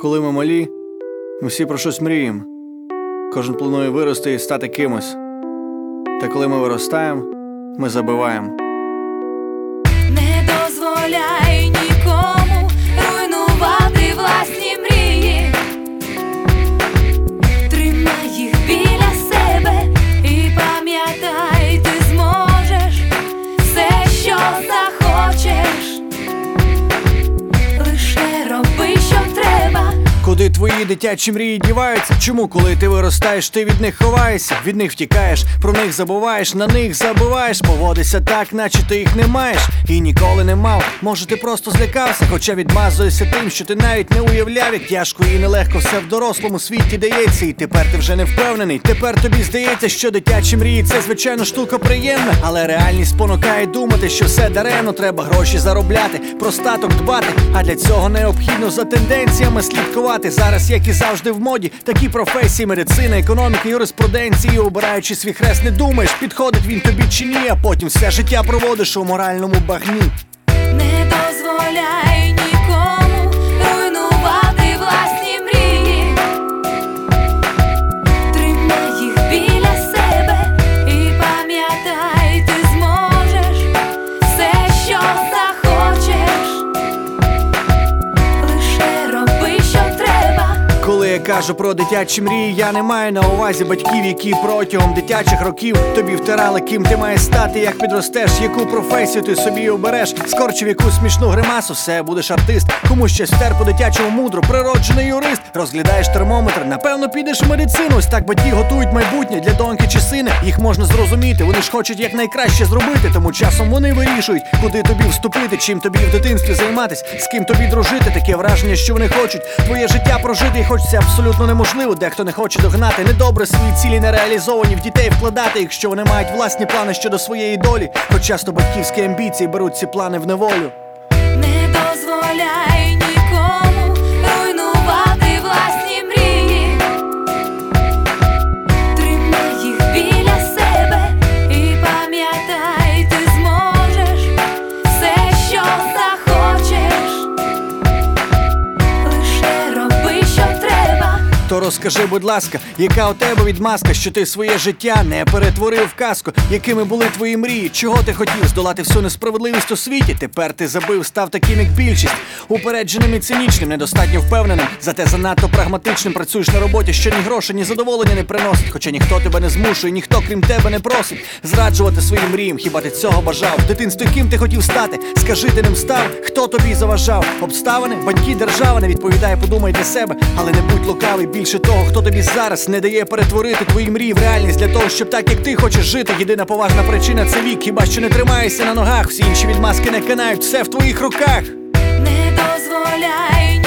Коли ми малі, ми всі про щось мріємо. Кожен планує вирости і стати кимось. Та коли ми виростаємо, ми забиваємо. Не дозволяй нікому руйнувати власні мрії. Тримай їх біля себе і пам'ятай, ти зможеш все, що захочеш. Лише роби, що треба. Куди твої дитячі мрії діваються? Чому, коли ти виростаєш, ти від них ховаєшся? Від них втікаєш, про них забуваєш, на них забиваєш. Поводишся так, наче ти їх не маєш і ніколи не мав. Може, ти просто злякався, хоча відмазуєшся тим, що ти навіть не уявляв, як тяжко і нелегко все в дорослому світі дається. І тепер ти вже не впевнений. Тепер тобі здається, що дитячі мрії – це, звичайно, штука приємна. Але реальність спонукає думати, що все даремно. Треба гроші заробляти, про статок дбати. А для цього необхідно за тенденціями слідкувати. Зараз, як і завжди в моді, такі професії: медицина, економіка, юриспруденції. Обираючи свій хрест, не думаєш, підходить він тобі чи ні. А потім все життя проводиш у моральному багні. Не дозволяй нікому руйнувати власні мрії. Тримай їх біля себе і пам'ятай, ти зможеш все, що захочеш. Лише роби, що треба. Коли я кажу про дитячі мрії, я не маю на увазі батьків, які протягом дитячих років тобі втирали, ким ти маєш стати, як підростеш, яку професію ти собі обереш. Скорчив якусь смішну гримасу, все, будеш артист. Комусь щось втер по-дитячому мудро, природжений юрист. Розглядаєш термометр, напевно підеш в медицину. Ось так батьки готують майбутнє для доньки чи сина. Їх можна зрозуміти, вони ж хочуть якнайкраще зробити. Тому часом вони вирішують, куди тобі вступити, чим тобі в дитинстві займатись, з ким тобі дружити. Таке враження, що вони хочуть твоє життя прожити, і хочеться абсолютно неможливо. Дехто не хоче догнати, недобре свої цілі нереалізовані в дітей вкладати, якщо вони мають власні плани щодо своєї долі. Хоч часто батьківські амбіції беруть ці плани в неволю. Не дозволяй нікому руйнувати власні мрії. Тримай їх біля себе і пам'ятай, ти зможеш все, що захочеш. Лише роби, що треба. То розкажи, будь ласка, яка у тебе відмазка, що ти своє життя не перетворив в казку? Якими були твої мрії? Чого ти хотів? Здолати всю несправедливість у світі? Тепер ти забив, став таким, як більшість. Упередженим і цинічним, недостатньо впевненим. Зате занадто прагматичним працюєш на роботі, що ні грошей, ні задоволення не приносить. Хоча ніхто тебе не змушує, ніхто крім тебе не просить зраджувати своїм мріям. Хіба ти цього бажав? В дитинстві ким ти хотів стати? Скажи, ти ним став? Хто тобі заважав? Обставини? Батьки, держава? Не відповідає, подумай для себе. Але не будь лукавий, більше того, хто тобі зараз не дає перетворити твої мрії в реальність. Для того, щоб так, як ти хочеш жити, єдина поважна причина – це вік. Хіба що не тримаєшся на ногах, всі інші відмазки не канають, все в твоїх руках. Не дозволяй